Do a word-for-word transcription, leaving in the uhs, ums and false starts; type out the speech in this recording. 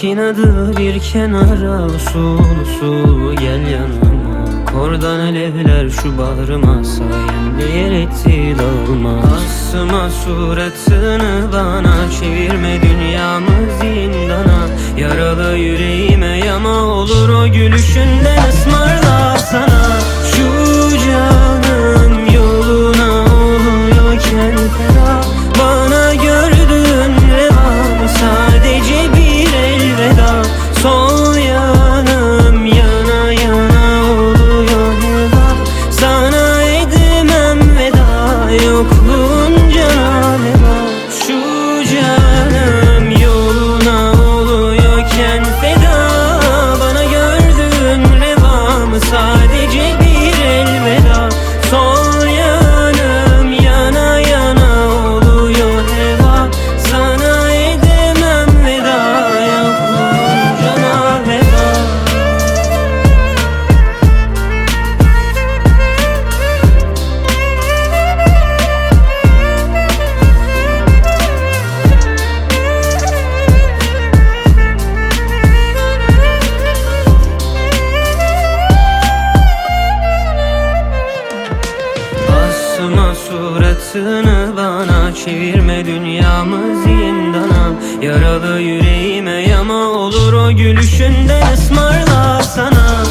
kinadı bir kenara, usul usul gel yanıma. Kordan alevler şu bağrıma, sayende yer etti dağılma. Asma suratını bana, çevirme dünyamı zindana. Yaralı yüreğime yama olur o gülüşünden ısmarla sana. Şu canım yoluna oluyorken feda, bana gördüğün reva mı sadece bir elveda. Sol yanım yana yana oluyor heva, sana edemem veda, yokluğun cana heva. Şu canım yoluna oluyorken feda, bana gördüğün reva mı sadece bir elveda. Sol yanım yana yana oluyor heva, sana edemem veda, yokluğun cana heva. Asma suratını bana, çevirme dünyamı zindana. Yaralı yüreğime yama olur o gülüşünden ısmarla sana.